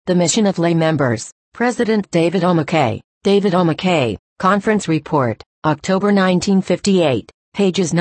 The mission of lay members. President David O. McKay. David O. McKay, Conference Report, October 1958, pages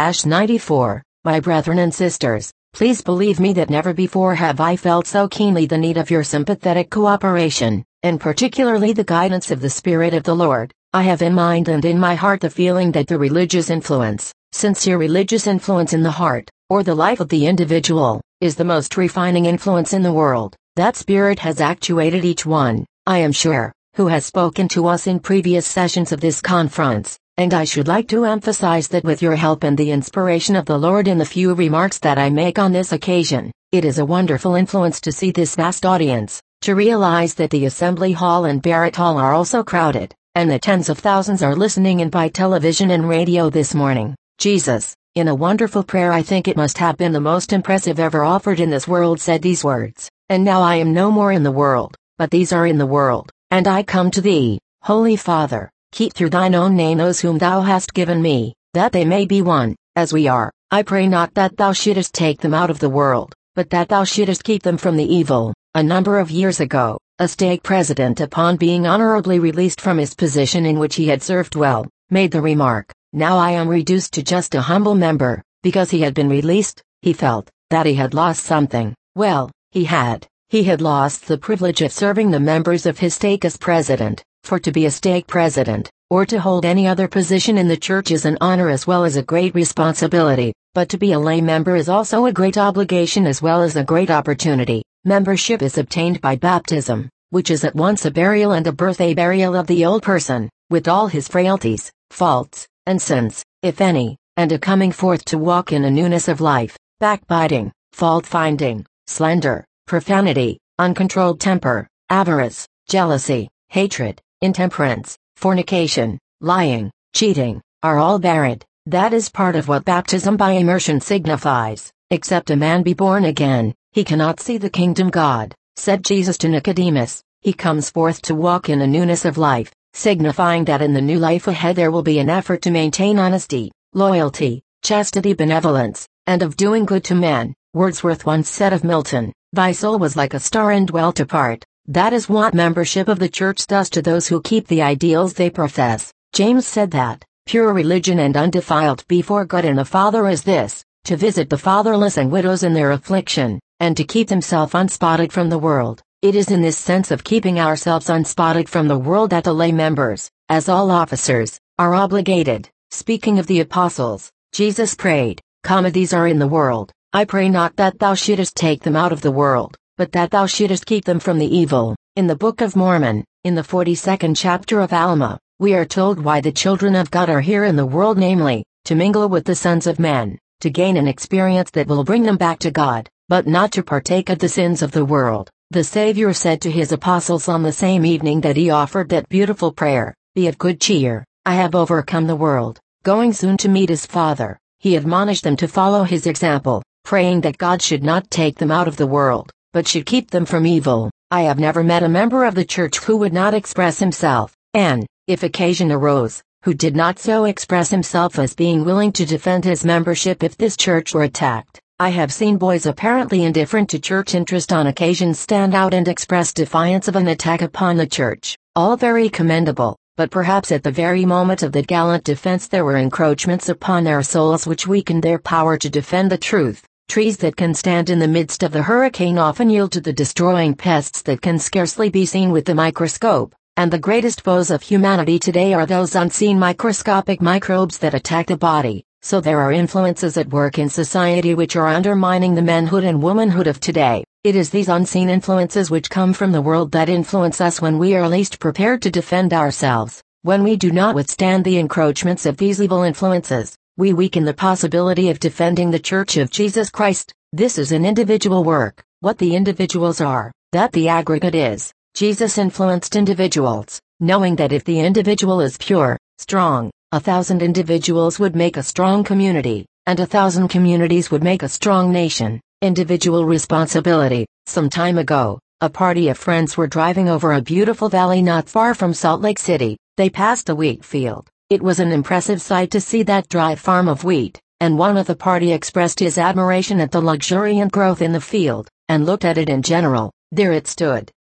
90-94. My brethren and sisters, please believe me that never before have I felt so keenly the need of your sympathetic cooperation, and particularly the guidance of the Spirit of the Lord. I have in mind and in my heart the feeling that the religious influence, sincere religious influence in the heart, or the life of the individual, is the most refining influence in the world. That spirit has actuated each one, I am sure, who has spoken to us in previous sessions of this conference, and I should like to emphasize that with your help and the inspiration of the Lord in the few remarks that I make on this occasion, it is a wonderful influence to see this vast audience, to realize that the Assembly Hall and Barrett Hall are also crowded, and that tens of thousands are listening in by television and radio this morning. Jesus, in a wonderful prayer I think it must have been the most impressive ever offered in this world, said these words, "And now I am no more in the world, but these are in the world, and I come to thee, Holy Father, keep through thine own name those whom thou hast given me, that they may be one, as we are. I pray not that thou shouldest take them out of the world, but that thou shouldest keep them from the evil." A number of years ago, a stake president, upon being honorably released from his position in which he had served well, made the remark, "Now I am reduced to just a humble member." Because he had been released, he felt that he had lost something. Well, he had lost the privilege of serving the members of his stake as president, for to be a stake president, or to hold any other position in the church is an honor as well as a great responsibility, but to be a lay member is also a great obligation as well as a great opportunity. Membership is obtained by baptism, which is at once a burial and a birth, a burial of the old person, with all his frailties, faults, and sins, if any, and a coming forth to walk in a newness of life. Backbiting, fault-finding, slander, profanity, uncontrolled temper, avarice, jealousy, hatred, intemperance, fornication, lying, cheating, are all buried. That is part of what baptism by immersion signifies. Except a man be born again, he cannot see the kingdom God, said Jesus to Nicodemus. He comes forth to walk in a newness of life, signifying that in the new life ahead there will be an effort to maintain honesty, loyalty, chastity, benevolence, and of doing good to men. Wordsworth once said of Milton, "Thy soul was like a star and dwelt apart." That is what membership of the church does to those who keep the ideals they profess. James said that, "Pure religion and undefiled before God and the Father is this, to visit the fatherless and widows in their affliction, and to keep himself unspotted from the world." It is in this sense of keeping ourselves unspotted from the world that the lay members, as all officers, are obligated. Speaking of the apostles, Jesus prayed, "These are in the world, I pray not that thou shouldest take them out of the world, but that thou shouldest keep them from the evil." In the Book of Mormon, in the 42nd chapter of Alma, we are told why the children of God are here in the world, namely, to mingle with the sons of men, to gain an experience that will bring them back to God, but not to partake of the sins of the world. The Savior said to his apostles on the same evening that he offered that beautiful prayer, "Be of good cheer, I have overcome the world." Going soon to meet his Father, he admonished them to follow his example, praying that God should not take them out of the world, but should keep them from evil. I have never met a member of the church who would not express himself, and, if occasion arose, who did not so express himself as being willing to defend his membership if this church were attacked. I have seen boys apparently indifferent to church interest on occasion stand out and express defiance of an attack upon the church. All very commendable, but perhaps at the very moment of that gallant defense there were encroachments upon their souls which weakened their power to defend the truth. Trees that can stand in the midst of the hurricane often yield to the destroying pests that can scarcely be seen with the microscope, and the greatest foes of humanity today are those unseen microscopic microbes that attack the body. So there are influences at work in society which are undermining the manhood and womanhood of today. It is these unseen influences which come from the world that influence us when we are least prepared to defend ourselves. When we do not withstand the encroachments of these evil influences, we weaken the possibility of defending the Church of Jesus Christ. This is an individual work. What the individuals are, that the aggregate is. Jesus influenced individuals, knowing that if the individual is pure, strong, 1,000 individuals would make a strong community, and 1,000 communities would make a strong nation. Individual responsibility. Some time ago, a party of friends were driving over a beautiful valley not far from Salt Lake City. They passed a wheat field. It was an impressive sight to see that dry farm of wheat, and one of the party expressed his admiration at the luxuriant growth in the field, and looked at it in general. There it stood,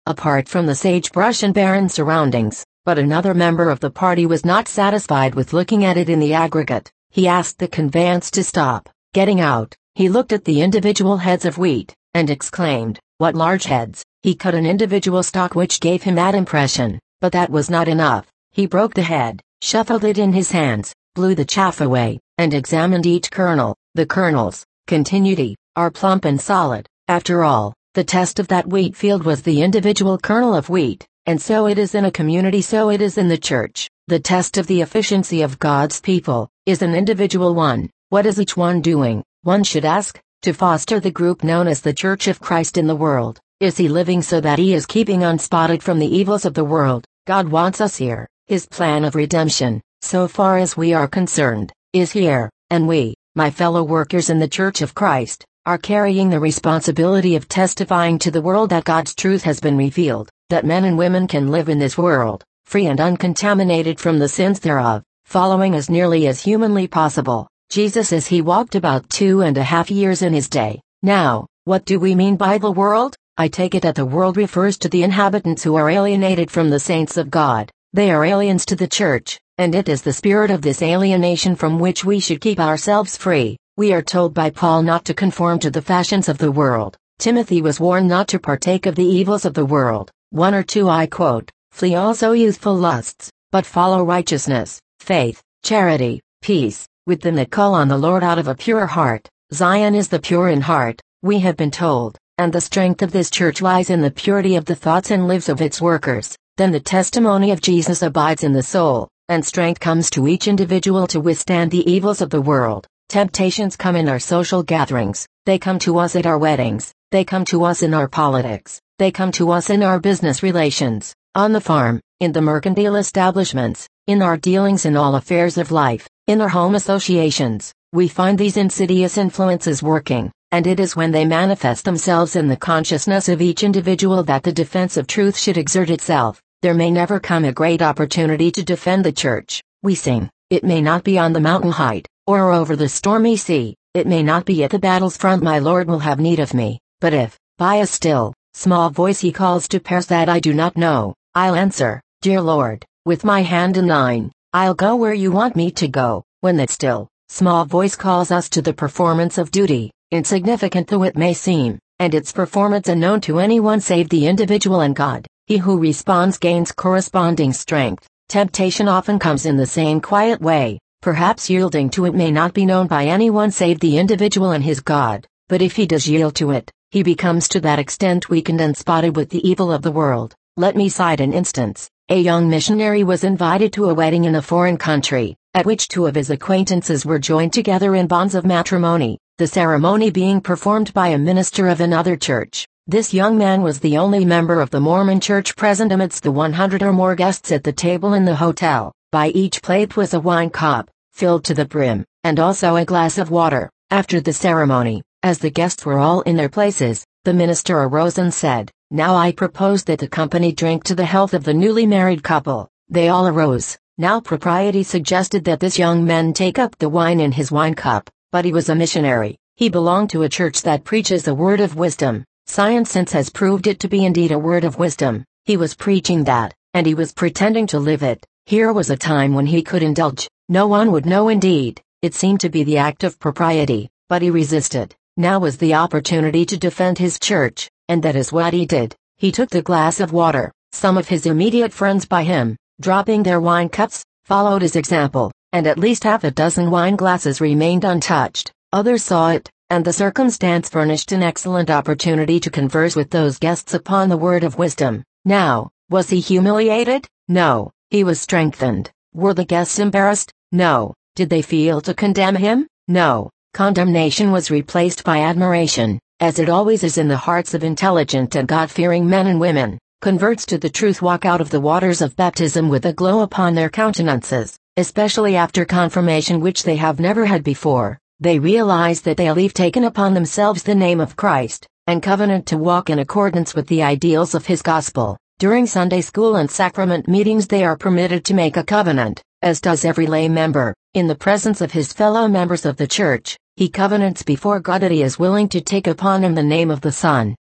apart from the sagebrush and barren surroundings, but another member of the party was not satisfied with looking at it in the aggregate. He asked the conveyance to stop. Getting out, he looked at the individual heads of wheat, and exclaimed, "What large heads!" He cut an individual stalk which gave him that impression, but that was not enough. He broke the head, shuffled it in his hands, blew the chaff away, and examined each kernel. "The kernels," continued he, "are plump and solid. After all, the test of that wheat field was the individual kernel of wheat, and so it is in a community, so it is in the church. The test of the efficiency of God's people is an individual one. What is each one doing, one should ask, to foster the group known as the Church of Christ in the world? Is he living so that he is keeping unspotted from the evils of the world? God wants us here. His plan of redemption, so far as we are concerned, is here, and we, my fellow workers in the Church of Christ, are carrying the responsibility of testifying to the world that God's truth has been revealed, that men and women can live in this world, free and uncontaminated from the sins thereof, following as nearly as humanly possible Jesus as he walked about 2.5 years in his day. Now, what do we mean by the world? I take it that the world refers to the inhabitants who are alienated from the saints of God. They are aliens to the church, and it is the spirit of this alienation from which we should keep ourselves free. We are told by Paul not to conform to the fashions of the world. Timothy was warned not to partake of the evils of the world. 1 or 2 I quote, "Flee also youthful lusts, but follow righteousness, faith, charity, peace, with them that call on the Lord out of a pure heart." Zion is the pure in heart, we have been told, and the strength of this church lies in the purity of the thoughts and lives of its workers. Then the testimony of Jesus abides in the soul, and strength comes to each individual to withstand the evils of the world. Temptations come in our social gatherings, they come to us at our weddings, they come to us in our politics, they come to us in our business relations, on the farm, in the mercantile establishments, in our dealings in all affairs of life, in our home associations. We find these insidious influences working, and it is when they manifest themselves in the consciousness of each individual that the defense of truth should exert itself. There may never come a great opportunity to defend the church. We sing, it may not be on the mountain height, or over the stormy sea, it may not be at the battle's front my Lord will have need of me, but if, by a still, small voice he calls to pairs that I do not know, I'll answer, "Dear Lord, with my hand in thine, I'll go where you want me to go." When that still, small voice calls us to the performance of duty, insignificant though it may seem, and its performance unknown to anyone save the individual and God, he who responds gains corresponding strength. Temptation often comes in the same quiet way. Perhaps yielding to it may not be known by anyone save the individual and his God, but if he does yield to it, he becomes to that extent weakened and spotted with the evil of the world. Let me cite an instance. A young missionary was invited to a wedding in a foreign country, at which 2 of his acquaintances were joined together in bonds of matrimony, the ceremony being performed by a minister of another church. This young man was the only member of the Mormon church present amidst the 100 or more guests at the table in the hotel. By each plate was a wine cup, filled to the brim, and also a glass of water. After the ceremony, as the guests were all in their places, the minister arose and said, "Now I propose that the company drink to the health of the newly married couple." They all arose. Now propriety suggested that this young man take up the wine in his wine cup, but he was a missionary. He belonged to a church that preaches a word of wisdom. Science since has proved it to be indeed a word of wisdom. He was preaching that, and he was pretending to live it. Here was a time when he could indulge. No one would know indeed. It seemed to be the act of propriety, but he resisted. Now was the opportunity to defend his church, and that is what he did. He took the glass of water. Some of his immediate friends by him, dropping their wine cups, followed his example, and at least half a dozen wine glasses remained untouched. Others saw it, and the circumstance furnished an excellent opportunity to converse with those guests upon the word of wisdom. Now, was he humiliated? No, he was strengthened. Were the guests embarrassed? No. Did they feel to condemn him? No. Condemnation was replaced by admiration, as it always is in the hearts of intelligent and God-fearing men and women. Converts to the truth walk out of the waters of baptism with a glow upon their countenances, especially after confirmation which they have never had before. They realize that they have taken upon themselves the name of Christ, and covenant to walk in accordance with the ideals of his gospel. During Sunday school and sacrament meetings they are permitted to make a covenant, as does every lay member, in the presence of his fellow members of the church. He covenants before God that he is willing to take upon him the name of the Son,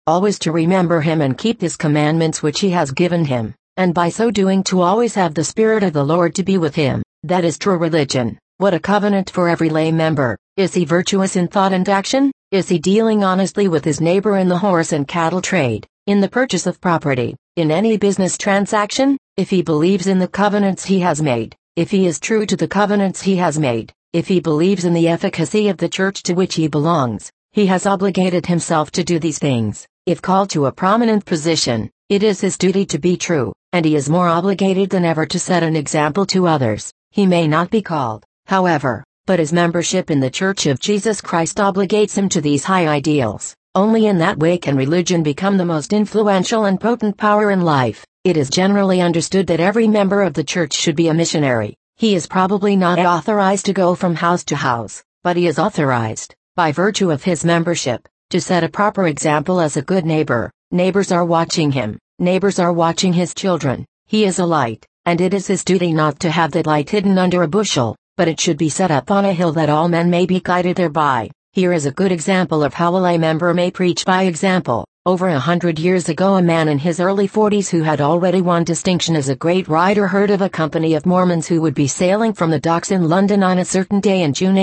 always to remember him and keep his commandments which he has given him, and by so doing to always have the Spirit of the Lord to be with him. That is true religion. What a covenant for every lay member. Is he virtuous in thought and action? Is he dealing honestly with his neighbor in the horse and cattle trade, in the purchase of property, in any business transaction? If he believes in the covenants he has made, if he is true to the covenants he has made, if he believes in the efficacy of the church to which he belongs, he has obligated himself to do these things. If called to a prominent position, it is his duty to be true, and he is more obligated than ever to set an example to others. He may not be called, however, but his membership in the Church of Jesus Christ obligates him to these high ideals. Only in that way can religion become the most influential and potent power in life. It is generally understood that every member of the church should be a missionary. He is probably not authorized to go from house to house, but he is authorized, by virtue of his membership, to set a proper example as a good neighbor. Neighbors are watching him. Neighbors are watching his children. He is a light, and it is his duty not to have that light hidden under a bushel, but it should be set up on a hill that all men may be guided thereby. Here is a good example of how a lay member may preach by example. Over 100 years ago, a man in his early 40s who had already won distinction as a great writer heard of a company of Mormons who would be sailing from the docks in London on a certain day in June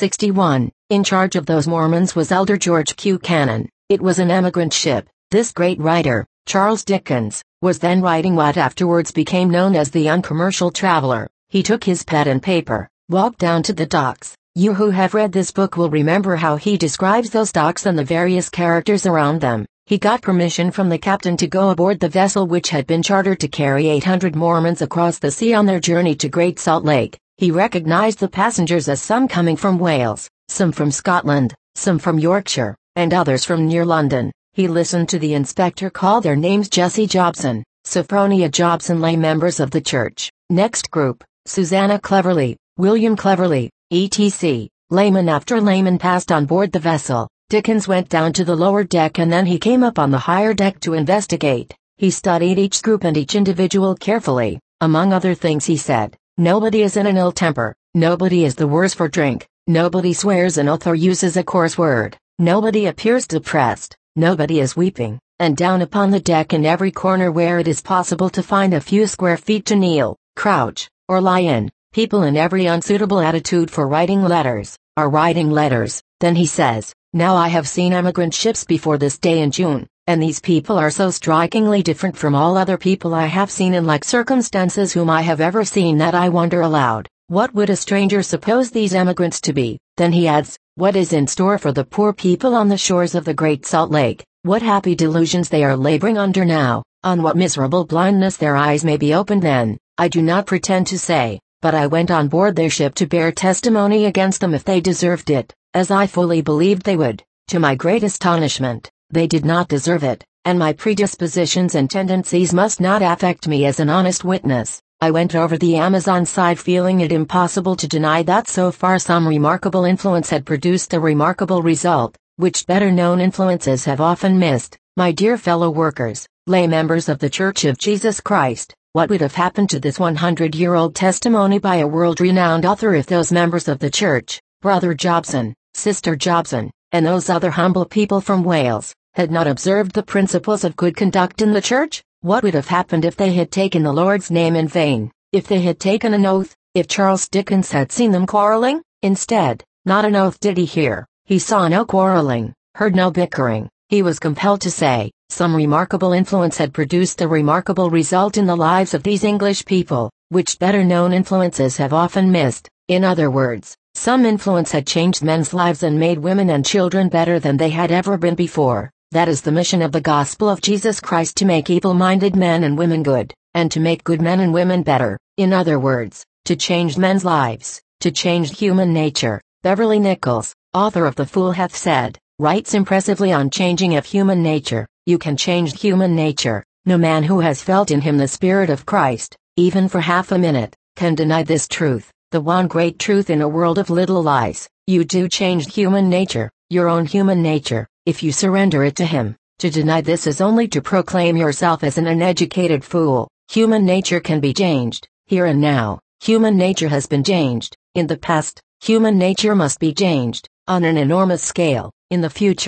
1861. In charge of those Mormons was Elder George Q. Cannon. It was an emigrant ship. This great writer, Charles Dickens, was then writing what afterwards became known as the Uncommercial Traveler. He took his pen and paper, walked down to the docks. You who have read this book will remember how he describes those docks and the various characters around them. He got permission from the captain to go aboard the vessel which had been chartered to carry 800 Mormons across the sea on their journey to Great Salt Lake. He recognized the passengers as some coming from Wales, some from Scotland, some from Yorkshire, and others from near London. He listened to the inspector call their names Jessie Jobson, Sophronia Jobson, lay members of the church. Next group, Susanna Cleverly, William Cleverly, etc. Layman after layman passed on board the vessel. Dickens went down to the lower deck and then he came up on the higher deck to investigate. He studied each group and each individual carefully. Among other things he said, nobody is in an ill temper, nobody is the worse for drink, nobody swears an oath or uses a coarse word, nobody appears depressed, nobody is weeping, and down upon the deck in every corner where it is possible to find a few square feet to kneel, crouch, or lie in, people in every unsuitable attitude for writing letters, are writing letters. Then he says, now I have seen emigrant ships before this day in June, and these people are so strikingly different from all other people I have seen in like circumstances whom I have ever seen that I wonder aloud, what would a stranger suppose these emigrants to be? Then he adds, what is in store for the poor people on the shores of the Great Salt Lake? What happy delusions they are laboring under now, on what miserable blindness their eyes may be opened then, I do not pretend to say, but I went on board their ship to bear testimony against them if they deserved it, as I fully believed they would. To my great astonishment, they did not deserve it, and my predispositions and tendencies must not affect me as an honest witness. I went over the Amazon side feeling it impossible to deny that so far some remarkable influence had produced a remarkable result, which better-known influences have often missed. My dear fellow workers, lay members of the Church of Jesus Christ, what would have happened to this 100-year-old testimony by a world-renowned author if those members of the church, Brother Jobson, Sister Jobson, and those other humble people from Wales, had not observed the principles of good conduct in the church? What would have happened if they had taken the Lord's name in vain, if they had taken an oath, if Charles Dickens had seen them quarreling? Instead, not an oath did he hear, he saw no quarreling, heard no bickering. He was compelled to say, some remarkable influence had produced a remarkable result in the lives of these English people, which better-known influences have often missed. In other words, some influence had changed men's lives and made women and children better than they had ever been before. That is the mission of the gospel of Jesus Christ, to make evil-minded men and women good, and to make good men and women better. In other words, to change men's lives, to change human nature. Beverly Nichols, author of The Fool Hath Said, writes impressively on changing of human nature. You can change human nature. No man who has felt in him the Spirit of Christ, even for half a minute, can deny this truth, the one great truth in a world of little lies. You do change human nature, your own human nature, if you surrender it to him. To deny this is only to proclaim yourself as an uneducated fool. Human nature can be changed, here and now. Human nature has been changed. In the past, human nature must be changed, on an enormous scale, in the future,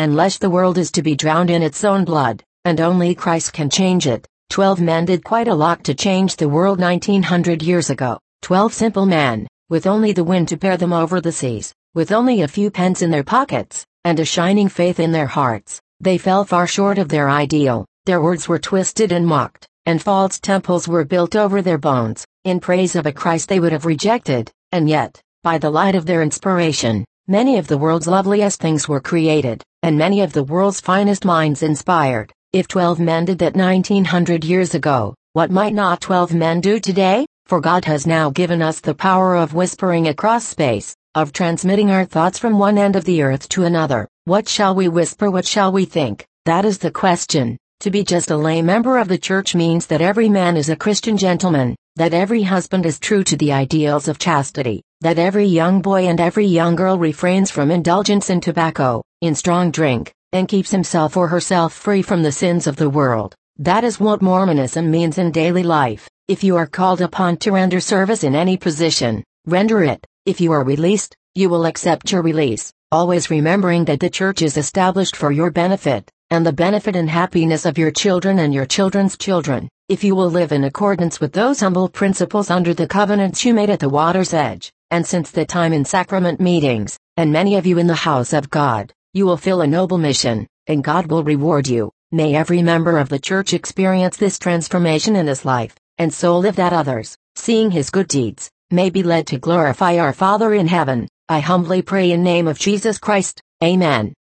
unless the world is to be drowned in its own blood, and only Christ can change it. 12 men did quite a lot to change the world 1900 years ago. 12 simple men, with only the wind to bear them over the seas, with only a few pence in their pockets, and a shining faith in their hearts. They fell far short of their ideal. Their words were twisted and mocked, and false temples were built over their bones, in praise of a Christ they would have rejected, and yet, by the light of their inspiration, many of the world's loveliest things were created, and many of the world's finest minds inspired. If 12 men did that 1900 years ago, what might not 12 men do today? For God has now given us the power of whispering across space, of transmitting our thoughts from one end of the earth to another. What shall we whisper? What shall we think? That is the question. To be just a lay member of the church means that every man is a Christian gentleman, that every husband is true to the ideals of chastity, that every young boy and every young girl refrains from indulgence in tobacco, in strong drink, and keeps himself or herself free from the sins of the world. That is what Mormonism means in daily life. If you are called upon to render service in any position, render it. If you are released, you will accept your release, always remembering that the church is established for your benefit, and the benefit and happiness of your children and your children's children. If you will live in accordance with those humble principles under the covenants you made at the water's edge, and since the time in sacrament meetings, and many of you in the house of God, you will fill a noble mission, and God will reward you. May every member of the church experience this transformation in his life, and so live that others, seeing his good deeds, may be led to glorify our Father in heaven. I humbly pray in name of Jesus Christ. Amen.